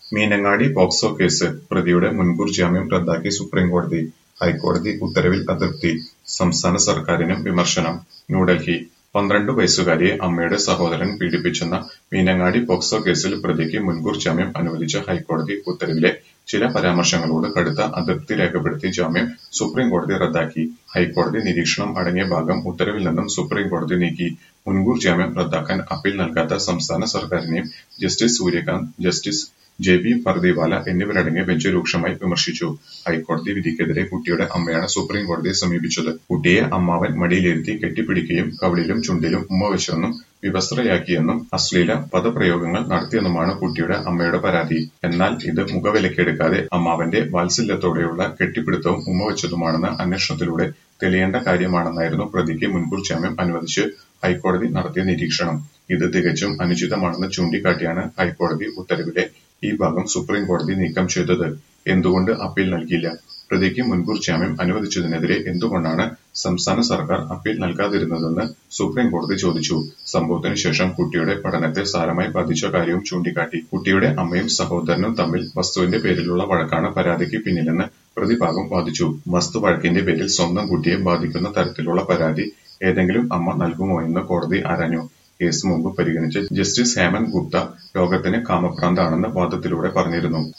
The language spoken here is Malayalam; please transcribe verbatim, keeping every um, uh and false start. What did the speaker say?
മീനങ്ങാടി പോക്സോ കേസ് പ്രതിയുടെ മുൻകൂർ ജാമ്യം റദ്ദാക്കി സുപ്രീംകോടതി. ഹൈക്കോടതി ഉത്തരവിൽ അതൃപ്തി. സംസ്ഥാന സർക്കാരിനും വിമർശനം. ന്യൂഡൽഹി പന്ത്രണ്ട് വയസ്സുകാരിയെ അമ്മയുടെ സഹോദരൻ പീഡിപ്പിച്ചെന്ന മീനങ്ങാടി പോക്സോ കേസിൽ പ്രതിക്ക് മുൻകൂർ ജാമ്യം അനുവദിച്ച ഹൈക്കോടതി ഉത്തരവിലെ ചില പരാമർശങ്ങളോട് കടുത്ത അതൃപ്തി രേഖപ്പെടുത്തി ജാമ്യം സുപ്രീംകോടതി റദ്ദാക്കി. ഹൈക്കോടതി നിരീക്ഷണം അടങ്ങിയ ഭാഗം ഉത്തരവിൽ നിന്നും സുപ്രീംകോടതി നീക്കി. മുൻകൂർ ജാമ്യം റദ്ദാക്കാൻ അപ്പീൽ നൽകാത്ത സംസ്ഥാന സർക്കാരിനെയും justice Surya Kant, justice J B Pardiwala എന്നിവരടങ്ങിയ ബെഞ്ച് രൂക്ഷമായി വിമർശിച്ചു. ഹൈക്കോടതി വിധിക്കെതിരെ കുട്ടിയുടെ അമ്മയാണ് സുപ്രീംകോടതിയെ സമീപിച്ചത്. കുട്ടിയെ അമ്മാവൻ മടിയിലിരുത്തി കെട്ടിപ്പിടിക്കുകയും കവിളിലും ചുണ്ടിലും ഉമ്മവെച്ചെന്നും വിവസ്ത്രയാക്കിയെന്നും അശ്ലീല പദപ്രയോഗങ്ങൾ നടത്തിയെന്നുമാണ് കുട്ടിയുടെ അമ്മയുടെ പരാതി. എന്നാൽ ഇത് മുഖവിലക്കെടുക്കാതെ അമ്മാവന്റെ വാത്സല്യത്തോടെയുള്ള കെട്ടിപ്പിടുത്തവും ഉമ്മവെച്ചതുമാണെന്ന് അന്വേഷണത്തിലൂടെ തെളിയേണ്ട കാര്യമാണെന്നായിരുന്നു പ്രതിക്ക് മുൻകൂർ ജാമ്യം അനുവദിച്ച് ഹൈക്കോടതി നടത്തിയ നിരീക്ഷണം. ഇത് തികച്ചും അനുചിതമാണെന്ന് ചൂണ്ടിക്കാട്ടിയാണ് ഹൈക്കോടതി ഉത്തരവിലെ ഈ ഭാഗം സുപ്രീംകോടതി നീക്കം ചെയ്തത്. എന്തുകൊണ്ട് അപ്പീൽ നൽകിയില്ല? പ്രതിക്ക് മുൻകൂർ ജാമ്യം അനുവദിച്ചതിനെതിരെ എന്തുകൊണ്ടാണ് സംസ്ഥാന സർക്കാർ അപ്പീൽ നൽകാതിരുന്നതെന്ന് സുപ്രീംകോടതി ചോദിച്ചു. സംഭവത്തിനു ശേഷം കുട്ടിയുടെ പഠനത്തെ സാരമായി ബാധിച്ച കാര്യവും ചൂണ്ടിക്കാട്ടി. കുട്ടിയുടെ അമ്മയും സഹോദരനും തമ്മിൽ വസ്തുവിന്റെ പേരിലുള്ള വഴക്കാണ് പരാതിക്ക് പിന്നിലെന്ന് പ്രതിഭാഗം വാദിച്ചു. വസ്തു വഴക്കിന്റെ പേരിൽ സ്വന്തം കുട്ടിയെ ബാധിക്കുന്ന തരത്തിലുള്ള പരാതി ഏതെങ്കിലും അമ്മ നൽകുമോ എന്ന് കോടതി ആരാഞ്ഞു. കേസ് മുമ്പ് പരിഗണിച്ച ജസ്റ്റിസ് ഹേമന്ത് ഗുപ്ത ലോകത്തിന് കാമഭ്രാന്താണെന്ന് വാദത്തിലൂടെ പറഞ്ഞിരുന്നു.